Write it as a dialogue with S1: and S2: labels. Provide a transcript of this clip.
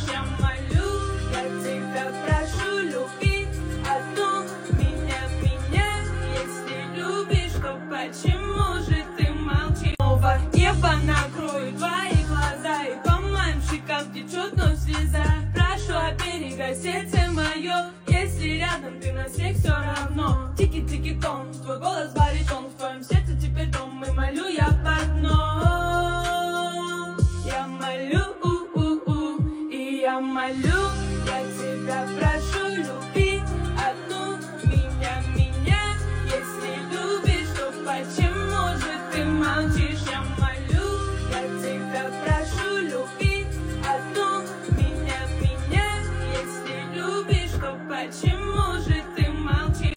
S1: молчишь, я молю, я тебя прошу любить одну меня. Если любишь, то почему же ты молчишь? Снова небо накроет твои глаза, и по моим щекам течет ночь слеза. Прошу, оберегай сердце мое, если рядом ты, на всех все равно. Тики-тики-тон, твой голос баритон, в твоем сердце теперь дом, и молю я в одном. Я молю, и я молю, я тебя прошу любить одну меня. Если любишь, то почему же ты молчишь? Я молю.